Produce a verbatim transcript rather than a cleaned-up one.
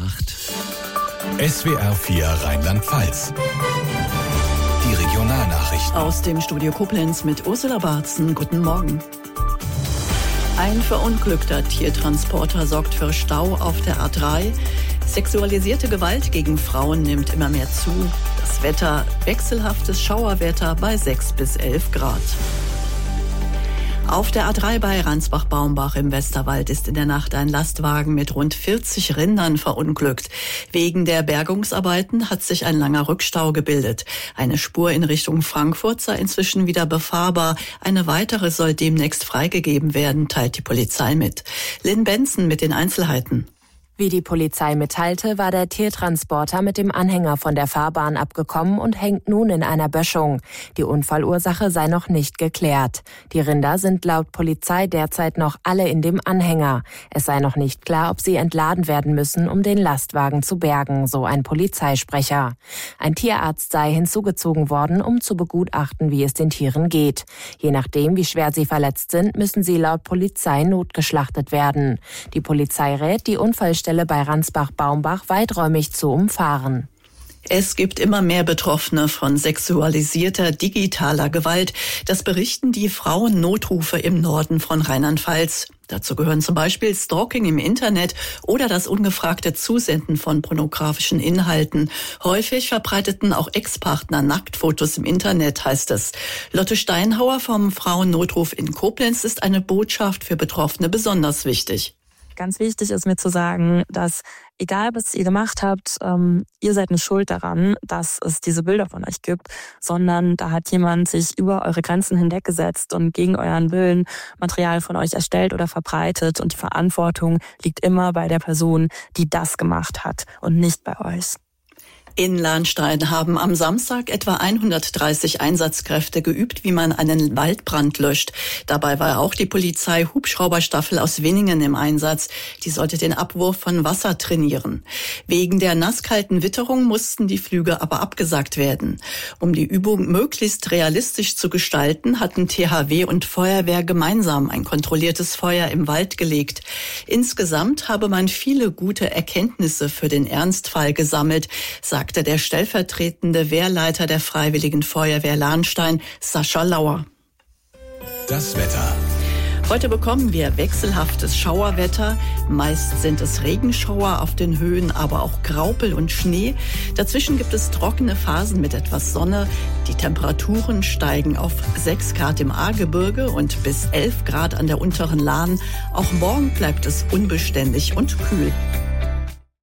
acht. S W R vier Rheinland-Pfalz. Die Regionalnachrichten. Aus dem Studio Koblenz mit Ursula Barzen. Guten Morgen. Ein verunglückter Tiertransporter sorgt für Stau auf der A drei. Sexualisierte Gewalt gegen Frauen nimmt immer mehr zu. Das Wetter, wechselhaftes Schauerwetter bei sechs bis elf Grad. Auf der A drei bei Ransbach-Baumbach im Westerwald ist in der Nacht ein Lastwagen mit rund vierzig Rindern verunglückt. Wegen der Bergungsarbeiten hat sich ein langer Rückstau gebildet. Eine Spur in Richtung Frankfurt sei inzwischen wieder befahrbar. Eine weitere soll demnächst freigegeben werden, teilt die Polizei mit. Lynn Benson mit den Einzelheiten. Wie die Polizei mitteilte, war der Tiertransporter mit dem Anhänger von der Fahrbahn abgekommen und hängt nun in einer Böschung. Die Unfallursache sei noch nicht geklärt. Die Rinder sind laut Polizei derzeit noch alle in dem Anhänger. Es sei noch nicht klar, ob sie entladen werden müssen, um den Lastwagen zu bergen, so ein Polizeisprecher. Ein Tierarzt sei hinzugezogen worden, um zu begutachten, wie es den Tieren geht. Je nachdem, wie schwer sie verletzt sind, müssen sie laut Polizei notgeschlachtet werden. Die Polizei rät, die Unfallstelle bei Ransbach-Baumbach weiträumig zu umfahren. Es gibt immer mehr Betroffene von sexualisierter digitaler Gewalt. Das berichten die Frauennotrufe im Norden von Rheinland-Pfalz. Dazu gehören zum Beispiel Stalking im Internet oder das ungefragte Zusenden von pornografischen Inhalten. Häufig verbreiteten auch Ex-Partner Nacktfotos im Internet, heißt es. Lotte Steinhauer vom Frauennotruf in Koblenz ist eine Botschaft für Betroffene besonders wichtig. Ganz wichtig ist mir zu sagen, dass egal was ihr gemacht habt, ähm, ihr seid nicht schuld daran, dass es diese Bilder von euch gibt, sondern da hat jemand sich über eure Grenzen hinweggesetzt und gegen euren Willen Material von euch erstellt oder verbreitet und die Verantwortung liegt immer bei der Person, die das gemacht hat und nicht bei euch. In Lahnstein haben am Samstag etwa hundertdreißig Einsatzkräfte geübt, wie man einen Waldbrand löscht. Dabei war auch die Polizei-Hubschrauberstaffel aus Winningen im Einsatz. Die sollte den Abwurf von Wasser trainieren. Wegen der nasskalten Witterung mussten die Flüge aber abgesagt werden. Um die Übung möglichst realistisch zu gestalten, hatten T H W und Feuerwehr gemeinsam ein kontrolliertes Feuer im Wald gelegt. Insgesamt habe man viele gute Erkenntnisse für den Ernstfall gesammelt, sagte der stellvertretende Wehrleiter der Freiwilligen Feuerwehr Lahnstein, Sascha Lauer. Das Wetter. Heute bekommen wir wechselhaftes Schauerwetter. Meist sind es Regenschauer auf den Höhen, aber auch Graupel und Schnee. Dazwischen gibt es trockene Phasen mit etwas Sonne. Die Temperaturen steigen auf sechs Grad im Ahrgebirge und bis elf Grad an der unteren Lahn. Auch morgen bleibt es unbeständig und kühl.